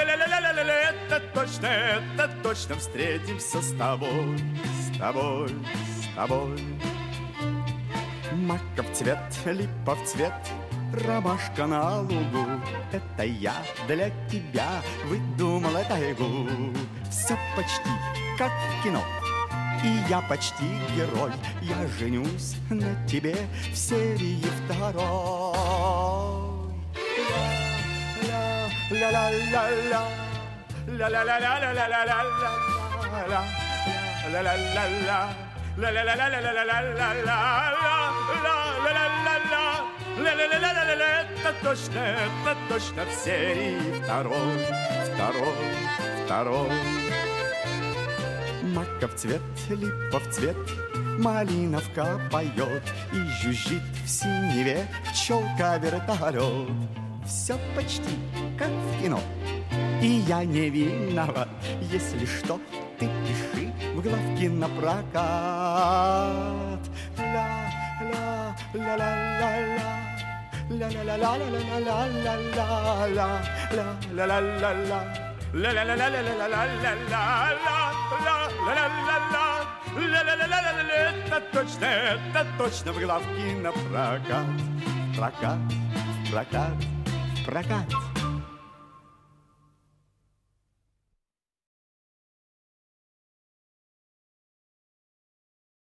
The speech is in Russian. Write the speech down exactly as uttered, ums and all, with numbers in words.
ля-ля-ля-ля-ля-ля, это точно, это точно встретимся с тобой, с тобой, с тобой. Маков цвет, липа в цвет, ромашка на лугу. Это я для тебя выдумала тайгу. Все почти как в кино, и я почти герой. Я женюсь на тебе в серии второй. Ля-ля-ля-ля-ля, ля-ля-ля-ля-ля-ля-ля-ля, ля-ля-ля-ля-ля, ля-ля-ля-ля-ля-ля-ля-ля-ля-ля-ля-ля-ля-ля-ля-ля-ля-ля-ля. Это точно, это точно в серии второй, второй, второй. Маков цвет, липов цвет, малиновка поет и жужжит в синеве пчелка-вертолет. Все почти как в кино, и я не виноват. Если что, ты пиши в главки на прокат. Ля-ля-ля-ля-ля-ля, ля-ля-ля-ля-ля-ля-ля-ля-ля, ля-ля-ля-ля-ля, ля-ля-ля-ля-ля-ля-ля-ля-ля-ля-ля-ля-ля-ля-ля-ля-ля-ля-ля. Это точно, это точно в главки на прокат. Прокат, прокат, прокат.